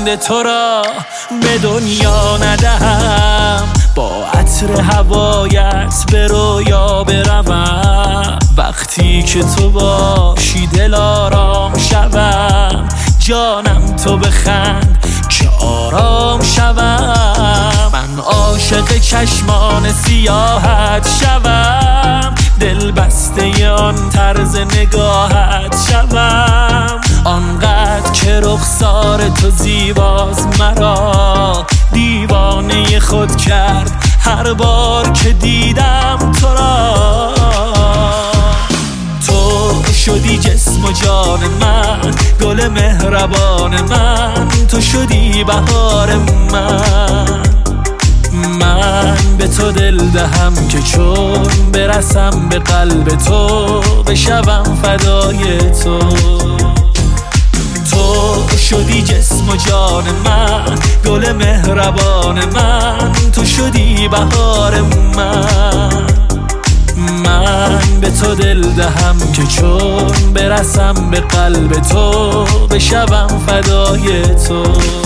بنده تو را به دنیا ندهم، با عطر هوایت به رویا بروم. وقتی که تو باشی دل آرام شوم، جانم تو بخند که آرام شوم. من عاشق چشمان سیاحت شوم، دل بسته آن طرز نگاهت شوم. آنقدر که رخسار تو زیباست مرا دیوانه خود کرد هر بار که دیدم تو را. تو شدی جسم و جان من، گل مهربان من، تو شدی بهار من. من به تو دل دهم که چون برسم به قلب تو بشوم فدای تو. تو شدی جسم و جان من، گل مهربان من، تو شدی بهار من. من به تو دل دهم که چون برسم به قلب تو بشوم فدای تو.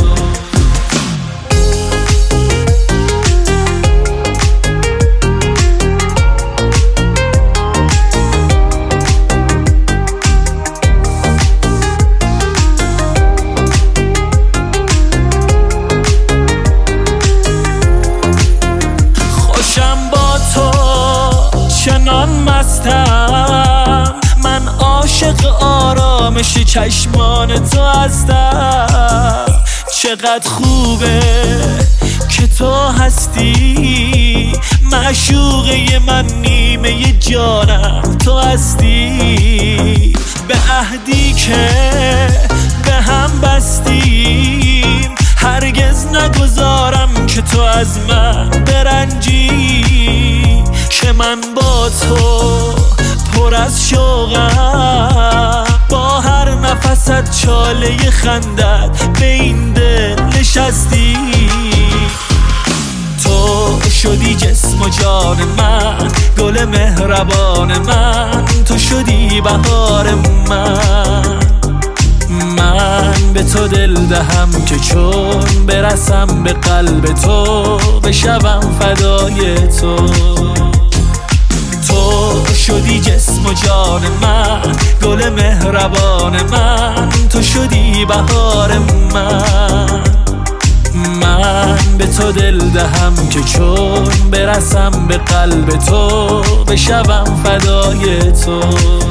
چنان مستم من، عاشق آرامش چشمان تو هستم. چقدر خوبه که تو هستی، معشوقه من، نیمه جانم تو هستی. به عهدی که به هم بستیم هرگز نگذارم که تو از من برنجی. که من با تو پر از شوقم، با هر نفست چاله خندت به این دل نشستی. تو شدی جسم و جان من، گل مهربان من، تو شدی بهار من. من به تو دل دهم که چون برسم به قلب تو بشوم فدای تو. تو شدی جسم و جان من، گل مهربان من، تو شدی بهار من. من به تو دل دهم که چون برسم به قلب تو بشوم فدای تو.